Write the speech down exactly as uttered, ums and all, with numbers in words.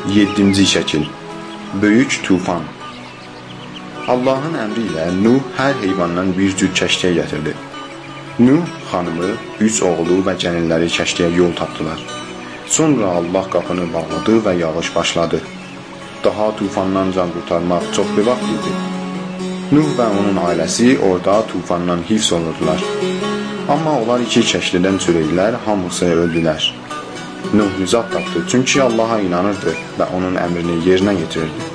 Yeddinci şəkil. Böyük tufan. Allahın əmri ilə Nuh hər heyvandan bir cür kəşkiyə gətirdi. Nuh xanımı, üç oğlu və gəlinləri kəşkiyə yol tapdılar. Sonra Allah qapını bağladı və yağış başladı. Daha tufandan can qurtarmaq çox bir vaxt idi. Nuh və onun ailəsi orada tufandan hifz olurdular. Amma onlar iki kəşkidən çürəklər, hamısı öldülər. Nuh nicat tapdı, çünki Allaha inanırdı və onun əmrini yerinə yetirirdi.